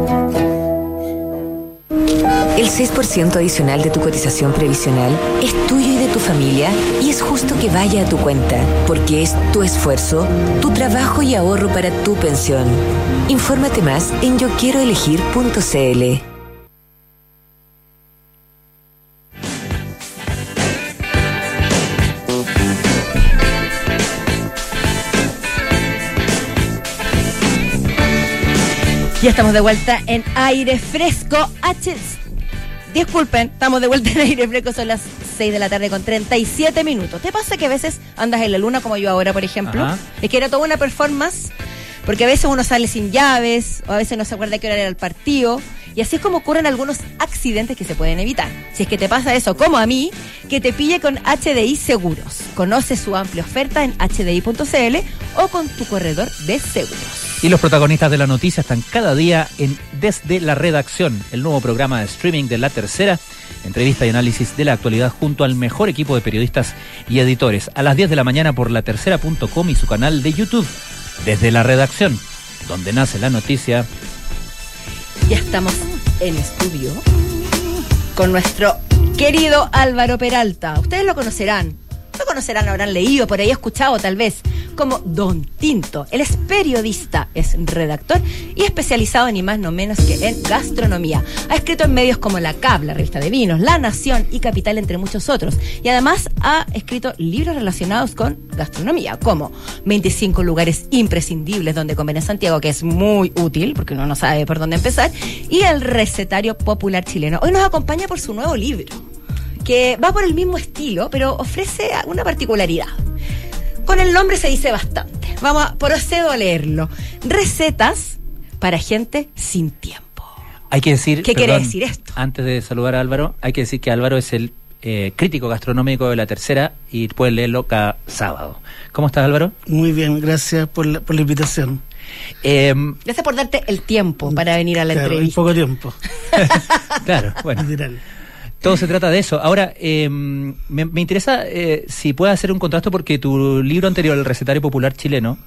El 6% adicional de tu cotización previsional es tuyo y de tu familia, y es justo que vaya a tu cuenta, porque es tu esfuerzo, tu trabajo y ahorro para tu pensión. Infórmate más en yoquieroelegir.cl. Ya estamos de vuelta en Aire Fresco. Disculpen, estamos de vuelta en Aire Fresco, son las 6 de la tarde con 37 minutos. ¿Te pasa que a veces andas en la luna, como yo ahora, por ejemplo? Ajá. Es que era toda una performance, porque a veces uno sale sin llaves, o a veces no se acuerda qué hora era el partido, y así es como ocurren algunos accidentes que se pueden evitar. Si es que te pasa eso, como a mí, que te pille con HDI Seguros. Conoce su amplia oferta en hdi.cl o con tu corredor de seguros. Y los protagonistas de la noticia están cada día en Desde la Redacción, el nuevo programa de streaming de La Tercera, entrevista y análisis de la actualidad junto al mejor equipo de periodistas y editores. A las 10 de la mañana por latercera.com y su canal de YouTube, Desde la Redacción, donde nace la noticia. Ya estamos en estudio con nuestro querido Álvaro Peralta. Ustedes lo conocerán. Lo conocerán, habrán leído, por ahí escuchado tal vez, como Don Tinto. Él es periodista, es redactor y especializado ni más no menos que en gastronomía. Ha escrito en medios como La CAP, la revista de vinos, La Nación y Capital, entre muchos otros. Y además ha escrito libros relacionados con gastronomía, como 25 lugares imprescindibles donde comer en Santiago, que es muy útil, porque uno no sabe por dónde empezar, y El recetario popular chileno. Hoy nos acompaña por su nuevo libro, que va por el mismo estilo, pero ofrece una particularidad. Con el nombre se dice bastante. Procedo a leerlo. Recetas para gente sin tiempo. Hay que decir... ¿Qué quiere decir esto? Antes de saludar a Álvaro, hay que decir que Álvaro es el crítico gastronómico de La Tercera y puede leerlo cada sábado. ¿Cómo estás, Álvaro? Muy bien, gracias por la invitación. Gracias por darte el tiempo para venir a la entrevista. Poco tiempo. Claro, bueno. Literal. Todo se trata de eso. Ahora, me interesa si puedes hacer un contrasto, porque tu libro anterior, El recetario popular chileno,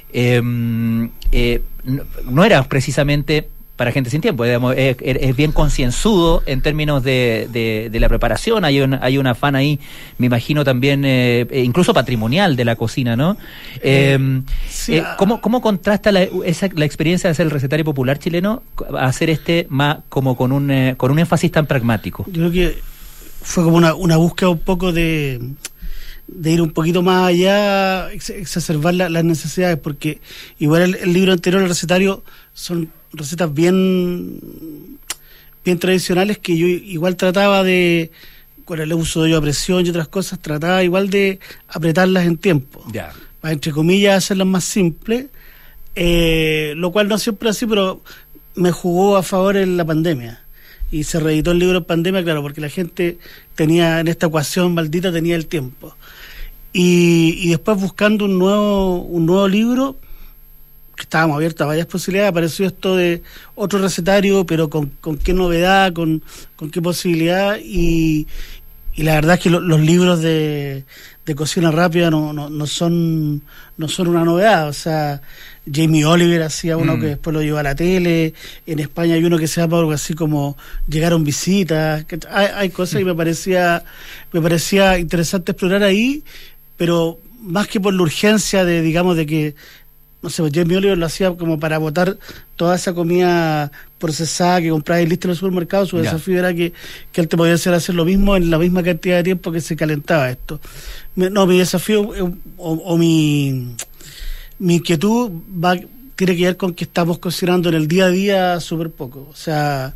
no era precisamente para gente sin tiempo, digamos, es bien concienzudo en términos de la preparación. Hay un afán ahí, me imagino también, incluso patrimonial de la cocina, ¿no? Sí, ¿cómo contrasta la experiencia de hacer el recetario popular chileno a hacer más como con un énfasis tan pragmático? Yo creo que fue como una búsqueda un poco de ir un poquito más allá, exacerbar las necesidades, porque igual el libro anterior, el recetario, son recetas bien tradicionales que yo igual trataba de, con el uso de olla a presión y otras cosas, trataba igual de apretarlas en tiempo, para, entre comillas, hacerlas más simples, lo cual no siempre así, pero me jugó a favor en la pandemia. Y se reeditó el libro en pandemia, claro, porque la gente tenía, en esta ecuación maldita, tenía el tiempo. Y después, buscando un nuevo libro, que estábamos abiertos a varias posibilidades, apareció esto de otro recetario, pero con qué novedad, con qué posibilidad, y la verdad es que los libros de cocina rápida no son una novedad. O sea, Jamie Oliver hacía uno que después lo llevó a la tele. En España hay uno que se llama algo así como Llegaron visitas. Hay cosas, y me parecía interesante explorar ahí, pero más que por la urgencia de, digamos, de que, no sé, Jamie Oliver lo hacía como para botar toda esa comida procesada que compraba y lista en el supermercado. Su desafío era que él te podía hacer lo mismo en la misma cantidad de tiempo que se calentaba esto. Mi desafío o mi inquietud tiene que ver con que estamos cocinando en el día a día súper poco. O sea,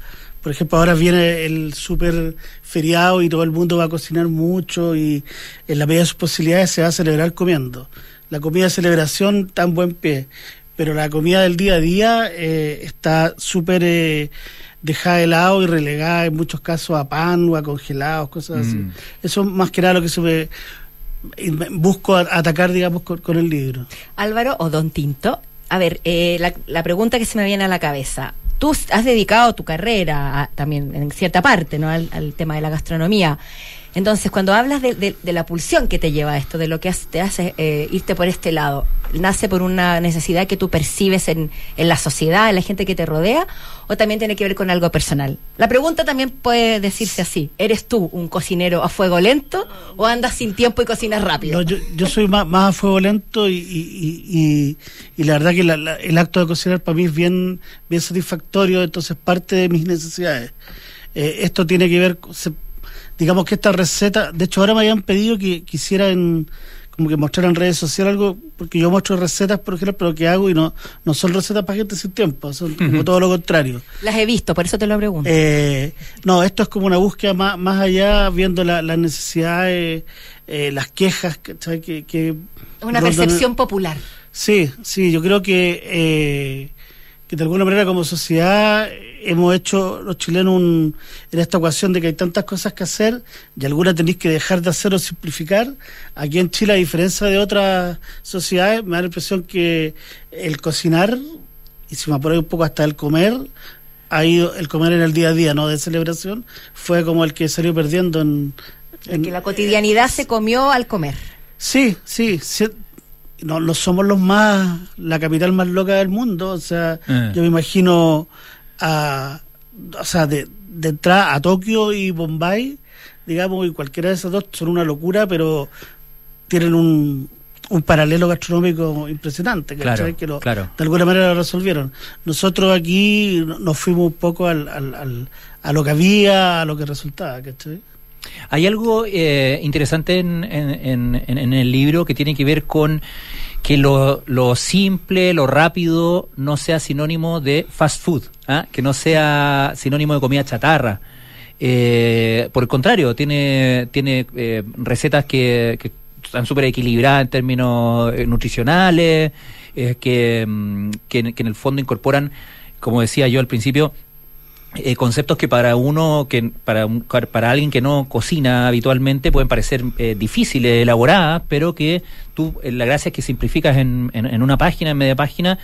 por ejemplo, ahora viene el super feriado y todo el mundo va a cocinar mucho y en la medida de sus posibilidades se va a celebrar comiendo. La comida de celebración está en buen pie, pero la comida del día a día está súper dejada de lado y relegada en muchos casos a pan o a congelados, cosas así. Eso más que nada lo que busco atacar, digamos, con el libro. Álvaro o Don Tinto, a ver, la pregunta que se me viene a la cabeza. Tú has dedicado tu carrera también en cierta parte, ¿no? al tema de la gastronomía. Entonces, cuando hablas de la pulsión que te lleva a esto, de lo que te hace irte por este lado, ¿nace por una necesidad que tú percibes en la sociedad, en la gente que te rodea, o también tiene que ver con algo personal? La pregunta también puede decirse así: ¿eres tú un cocinero a fuego lento o andas sin tiempo y cocinas rápido? No, yo soy más a fuego lento y la verdad que el acto de cocinar para mí es bien satisfactorio, entonces parte de mis necesidades. Esto tiene que ver... digamos que esta receta, de hecho ahora me habían pedido que quisiera como que mostrar en redes sociales algo, porque yo muestro recetas, por ejemplo, lo que hago y no son recetas para gente sin tiempo, son como todo lo contrario. Las he visto, por eso te lo pregunto. No, esto es como una búsqueda más allá, viendo las necesidades, las quejas, ¿sabes? que una percepción popular. Sí, yo creo que de alguna manera como sociedad hemos hecho los chilenos en esta ocasión de que hay tantas cosas que hacer y algunas tenéis que dejar de hacer o simplificar. Aquí en Chile, a diferencia de otras sociedades, me da la impresión que el cocinar, y si me apuro un poco hasta el comer, el comer en el día a día, no de celebración, fue como el que salió perdiendo que la cotidianidad se comió al comer. Sí. No somos la capital más loca del mundo, o sea, yo me imagino de entrada a Tokio y Bombay, digamos, y cualquiera de esas dos son una locura, pero tienen un paralelo gastronómico impresionante, claro, que claro. De alguna manera lo resolvieron. Nosotros aquí nos fuimos un poco a lo que había, a lo que resultaba, ¿cachai? Hay algo interesante en el libro que tiene que ver con que lo simple, lo rápido no sea sinónimo de fast food, que no sea sinónimo de comida chatarra. Por el contrario, tiene recetas que están súper equilibradas en términos nutricionales, que en el fondo incorporan, como decía yo al principio, conceptos que para alguien que no cocina habitualmente pueden parecer difíciles de elaborar, pero que tú, la gracia es que simplificas en una página, en media página.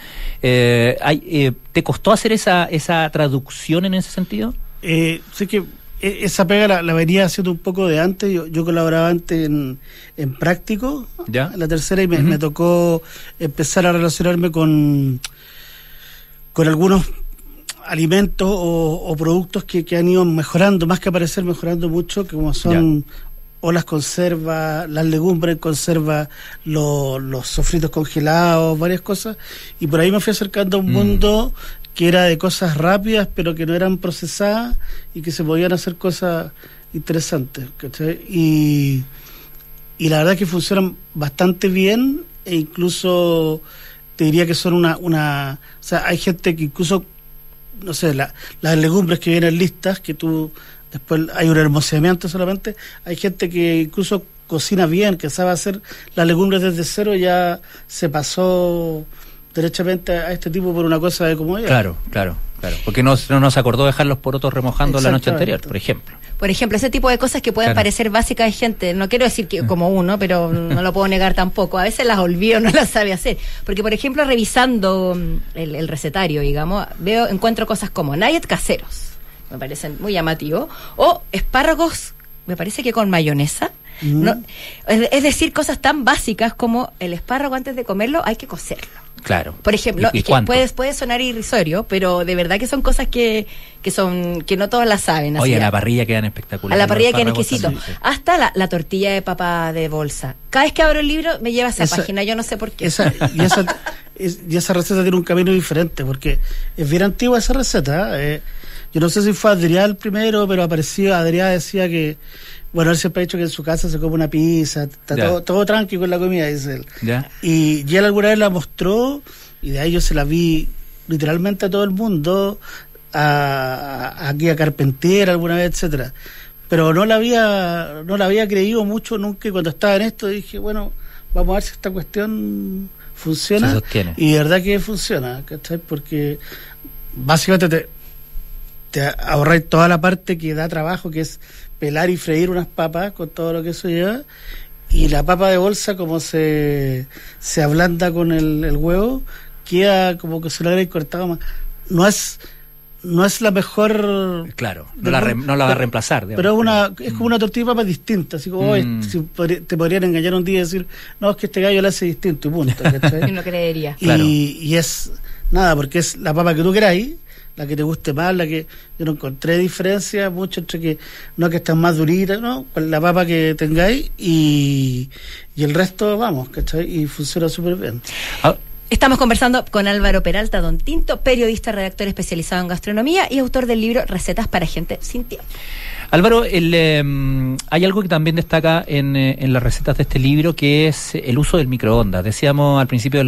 ¿Te costó hacer esa traducción en ese sentido? Sé que esa pega la venía haciendo un poco de antes. Yo colaboraba antes en Práctico, ¿ya? En la tercera, y me tocó empezar a relacionarme con algunos alimentos o productos que han ido mejorando, más que aparecer, mejorando mucho, como son o las conservas, las legumbres en conserva, los sofritos congelados, varias cosas, y por ahí me fui acercando a un mundo que era de cosas rápidas, pero que no eran procesadas y que se podían hacer cosas interesantes, ¿cachai? Y la verdad es que funcionan bastante bien, e incluso te diría que son o sea, hay gente que incluso, no sé, las legumbres que vienen listas, que tú después hay un hermoseamiento solamente, hay gente que incluso cocina bien, que sabe hacer las legumbres desde cero, ya se pasó derechamente a este tipo por una cosa de comodidad. Claro, porque no nos acordó dejar los porotos remojando la noche anterior, por ejemplo. Por ejemplo, ese tipo de cosas que pueden parecer básicas de gente, no quiero decir que como uno, pero no lo puedo negar tampoco, a veces las olvido, no las sabe hacer, porque por ejemplo revisando el recetario, digamos, encuentro cosas como nuggets caseros, me parecen muy llamativos, o espárragos, me parece que con mayonesa. No, es decir, cosas tan básicas como el espárrago, antes de comerlo hay que cocerlo. Claro. Por ejemplo, ¿Y que puede sonar irrisorio, pero de verdad que son cosas que no todas las saben. Oye, a la parrilla quedan espectaculares. A la parrilla quedan exquisitos. Sí. Hasta la tortilla de papa de bolsa. Cada vez que abro el libro me lleva a esa página, yo no sé por qué. Y esa receta tiene un camino diferente, porque es bien antigua esa receta. Yo no sé si fue Adrián el primero, pero Adrián decía que, bueno, él siempre ha dicho que en su casa se come una pizza, está todo tranquilo con la comida, dice él. Y él alguna vez la mostró, y de ahí yo se la vi literalmente a todo el mundo, aquí a Carpentier alguna vez, etcétera. Pero no la había creído mucho nunca, y cuando estaba en esto dije, bueno, vamos a ver si esta cuestión funciona, y de verdad que funciona, ¿cachai? Porque básicamente te ahorráis toda la parte que da trabajo, que es pelar y freír unas papas con todo lo que eso lleva, y la papa de bolsa, como se ablanda con el huevo, queda como que se lo habréis cortado más. No es la mejor... Claro, no la va a reemplazar. Digamos. Pero es como una tortilla de papas distinta. Así como, te podrían engañar un día y decir, no, es que este gallo lo hace distinto y punto. Yo no creería. Y es nada, porque es la papa que tú queráis, la que te guste más, la que yo no encontré diferencia mucho entre que no que están más duritas, no, la papa que tengáis y el resto, vamos, ¿cachai? Y funciona súper bien. Estamos conversando con Álvaro Peralta Don Tinto, periodista, redactor especializado en gastronomía y autor del libro Recetas para gente sin tiempo. Álvaro, hay algo que también destaca en las recetas de este libro, que es el uso del microondas. Decíamos al principio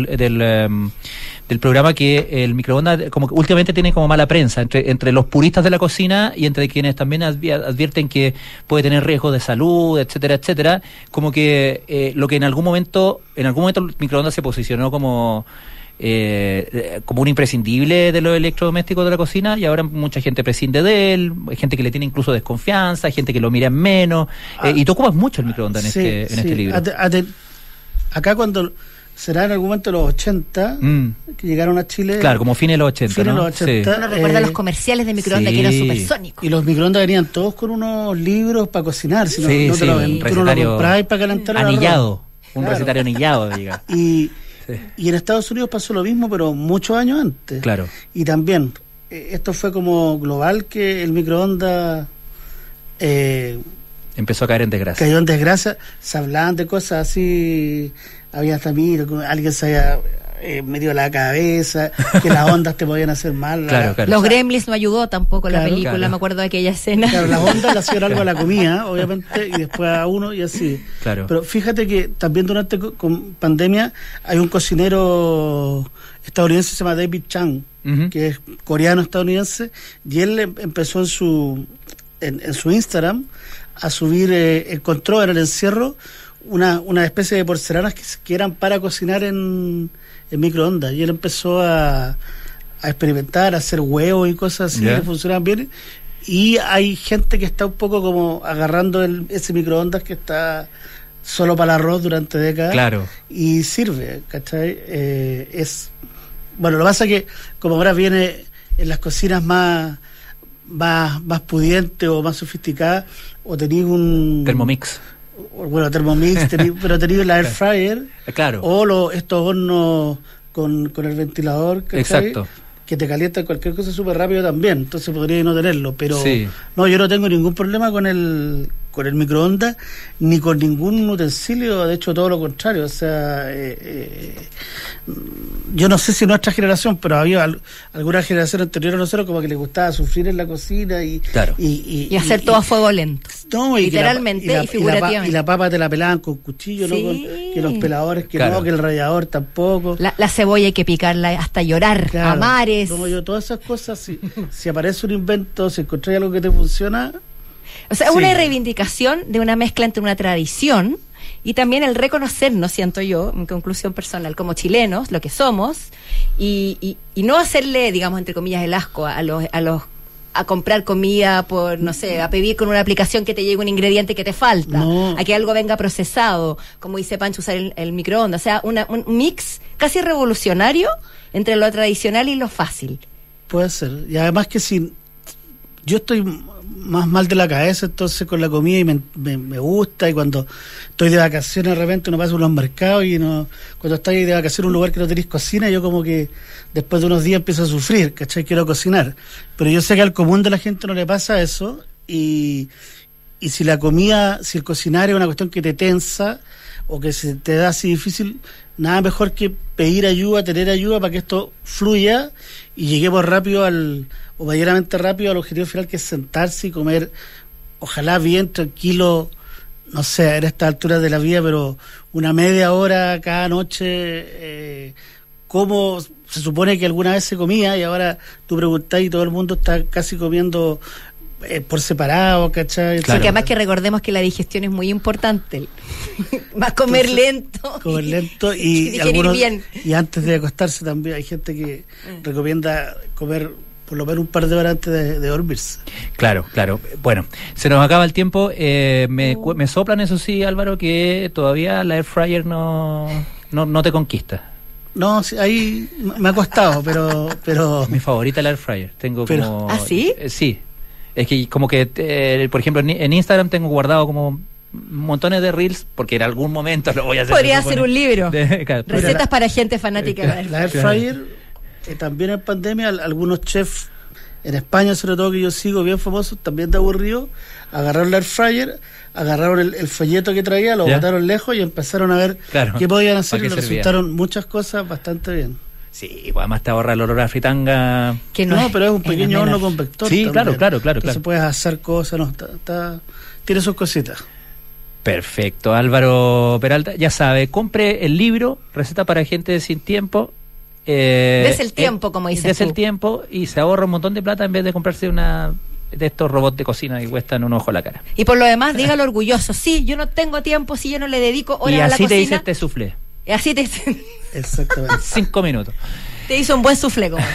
del programa que el microondas como que últimamente tiene como mala prensa entre los puristas de la cocina y entre quienes también advierten que puede tener riesgo de salud, etcétera, etcétera. Como que lo que en algún momento el microondas se posicionó como un imprescindible de los electrodomésticos de la cocina, y ahora mucha gente prescinde de él, hay gente que le tiene incluso desconfianza, hay gente que lo mira en menos, y tú ocupas mucho el microondas en este libro. Acá cuando será en algún momento los 80 que llegaron a Chile, claro, como fines de los 80, ¿no? Los 80, uno recuerda los comerciales de microondas que eran supersónicos, y los microondas venían todos con unos libros para cocinar, si no te lo compráis para calentar anillado, un recetario anillado, diga. Y en Estados Unidos pasó lo mismo, pero muchos años antes. Claro. Y también, esto fue como global, que el microondas empezó a caer en desgracia. Cayó en desgracia, se hablaban de cosas así, había hasta alguien se había metido la cabeza, que las ondas te podían hacer mal. Claro. Los Gremlins no ayudó tampoco la película, me acuerdo de aquella escena. Claro, las ondas le hacían algo a la comida, obviamente, y después a uno y así. Claro. Pero fíjate que también durante con pandemia hay un cocinero estadounidense que se llama David Chang, que es coreano-estadounidense, y él empezó en su Instagram a subir, encontró en el encierro una especie de porcelanas que eran para cocinar en microondas, y él empezó a experimentar, a hacer huevos y cosas así que funcionaban bien, y hay gente que está un poco como agarrando ese microondas que está solo para el arroz durante décadas, claro, y sirve, ¿cachai? Bueno, lo que pasa es que como ahora viene en las cocinas más pudientes o más sofisticadas, o tenéis un Thermomix, pero tenéis la air fryer, claro, o estos hornos con el ventilador, exacto, que te calientan cualquier cosa súper rápido también, entonces podría no tenerlo, pero no, yo no tengo ningún problema con el microondas ni con ningún utensilio, de hecho todo lo contrario, o sea, yo no sé si nuestra generación, pero había alguna generación anterior a nosotros como que le gustaba sufrir en la cocina y hacer todo a fuego lento, literalmente y figurativamente, y la papa te la pelaban con cuchillo, no que los peladores que no, que el rallador tampoco, la cebolla hay que picarla hasta llorar, a mares, como yo, todas esas cosas, si aparece un invento, si encontráis algo que te funciona. O sea, una reivindicación de una mezcla entre una tradición y también el reconocernos, siento yo, en conclusión personal, como chilenos, lo que somos, y no hacerle, digamos, entre comillas, el asco a comprar comida por, no sé, a pedir con una aplicación que te llegue un ingrediente que te falta, a que algo venga procesado, como dice Pancho, usar el microondas. O sea, un mix casi revolucionario entre lo tradicional y lo fácil. Puede ser. Y además que si yo estoy más mal de la cabeza entonces con la comida y me gusta, y cuando estoy de vacaciones de repente uno pasa por los mercados y cuando estáis de vacaciones en un lugar que no tenéis cocina, yo como que después de unos días empiezo a sufrir, ¿cachai? Quiero cocinar, pero yo sé que al común de la gente no le pasa eso, y si la comida, si el cocinar es una cuestión que te tensa o que se te da así difícil, nada mejor que pedir ayuda, tener ayuda para que esto fluya y lleguemos rápido o medianamente rápido al objetivo final, que es sentarse y comer, ojalá bien tranquilo, no sé, en esta altura de la vida, pero una media hora cada noche cómo se supone que alguna vez se comía y ahora tú preguntás y todo el mundo está casi comiendo por separado, ¿cachai? Claro. Porque además que recordemos que la digestión es muy importante. Más comer lento. Comer lento y algunos, bien. Y antes de acostarse también hay gente que recomienda comer por lo menos un par de horas antes de dormirse. Claro. Bueno, se nos acaba el tiempo. Me soplan, eso sí, Álvaro, que todavía la air fryer no te conquista. No, sí, ahí me ha costado, pero mi favorita la air fryer. Tengo como... ¿Ah, sí? Sí. Es que como que, por ejemplo, en Instagram tengo guardado como montones de reels, porque en algún momento lo voy a hacer. Podría hacer un libro. Claro. Recetas para gente fanática de la air fryer. También en pandemia, algunos chefs en España, sobre todo que yo sigo, bien famosos, también de aburrido, agarraron la air fryer, agarraron el folleto que traía, lo botaron lejos y empezaron a ver qué podían hacer, y les resultaron muchas cosas bastante bien. Sí, pues además te ahorra el olor a fritanga. Que no, pero es un pequeño horno convector. Sí, también. claro. Entonces puedes hacer cosas, tiene sus cositas. Perfecto, Álvaro Peralta, ya sabe, compre el libro Receta para gente sin tiempo. Des el tiempo, como dices tú. El tiempo y se ahorra un montón de plata en vez de comprarse una de estos robots de cocina que cuestan un ojo a la cara. Y por lo demás, dígalo orgulloso. Sí, yo no tengo tiempo si yo no le dedico horas a la cocina. Y así te dice este soufflé. Y así te... Exactamente. 5 minutos. Te hizo un buen soufflé, como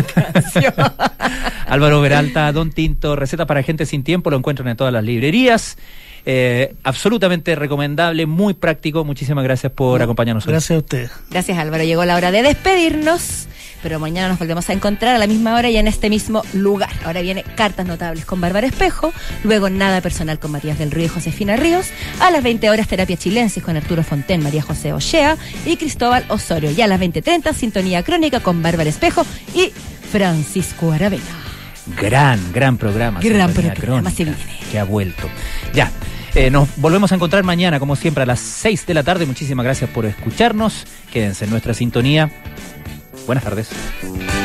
Álvaro Peralta, Don Tinto, Receta para gente sin tiempo, lo encuentran en todas las librerías. Absolutamente recomendable, muy práctico. Muchísimas gracias por acompañarnos hoy. Gracias a ustedes. Gracias, Álvaro. Llegó la hora de despedirnos, pero mañana nos volvemos a encontrar a la misma hora y en este mismo lugar. Ahora viene Cartas Notables con Bárbara Espejo, luego Nada Personal con Matías del Río y Josefina Ríos, a las 20 horas Terapia Chilensis con Arturo Fonten, María José Ochea y Cristóbal Osorio, y a las 20:30 Sintonía Crónica con Bárbara Espejo y Francisco Aravena. Gran programa. Gran programa se viene. Que ha vuelto. Ya. Nos volvemos a encontrar mañana, como siempre, a las 6 de la tarde. Muchísimas gracias por escucharnos. Quédense en nuestra sintonía. Buenas tardes.